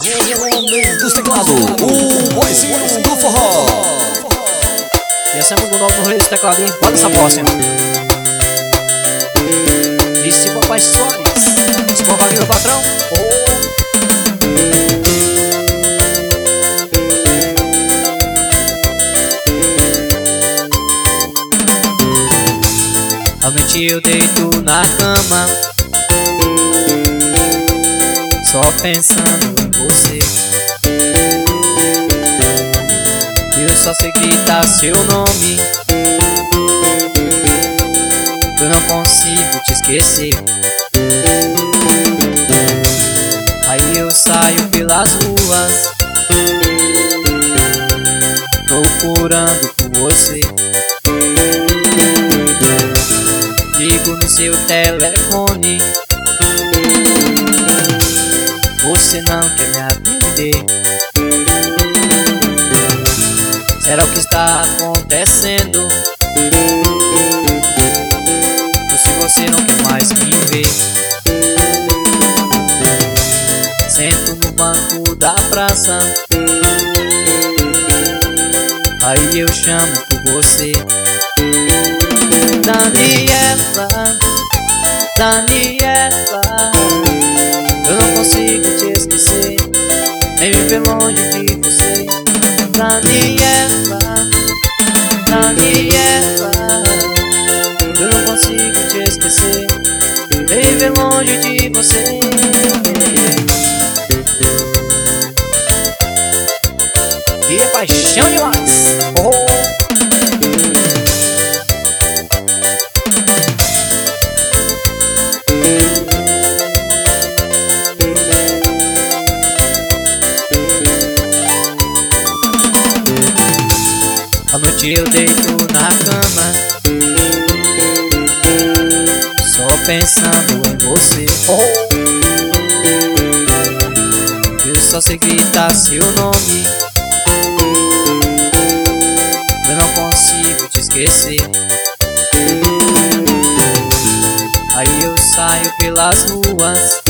Homem dos teclados, o boizinho do forró. E essa é muito nova no rei dos tecladinhos. Bota essa próxima. Disse papai Soares. Esse povo aqui, meu patrão. À noite eu deito na cama, só pensando em você. Eu só sei gritar seu nome, eu não consigo te esquecer. Aí eu saio pelas ruas, procurando por você. Ligo no seu telefone, você não quer me atender. Será o que está acontecendo? Ou se você não quer mais me ver? Sento no banco da praça, aí eu chamo por você. Daniela, Daniela, eu não consigo te esquecer, nem viver longe de você. Daniela, Daniela, eu não consigo te esquecer, nem viver longe de você. E é paixão demais. À noite eu deito na cama, só pensando em você. Eu só sei gritar seu nome, eu não consigo te esquecer. Aí eu saio pelas ruas,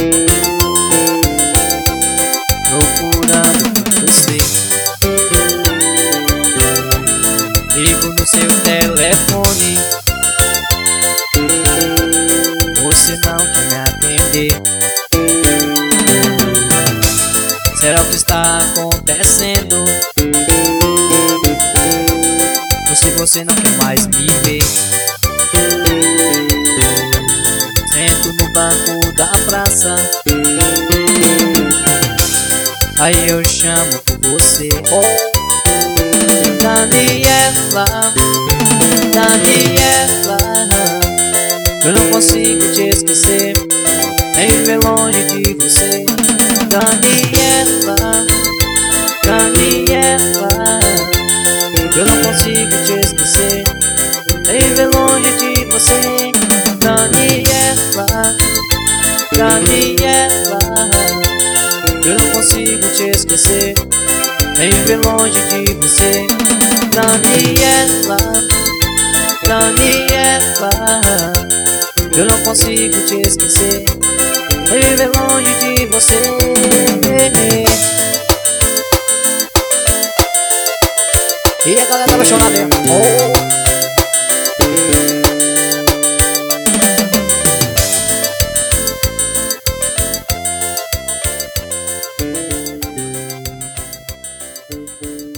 procurando por você. Ligo no seu telefone, você não quer me atender. Será o que está acontecendo? Ou se você não quer mais me ver? Sento no banco da praça, aí eu chamo por você. Daniela, Daniela, eu não consigo te esquecer, nem viver longe de você. Daniela, Daniela, eu não consigo te esquecer, nem viver longe de você. Daniela, Daniela, eu não consigo te esquecer, nem viver longe de você. Daniela, Daniela, eu não consigo te esquecer, nem viver longe de você. E a galera tá apaixonada mesmo. Oh.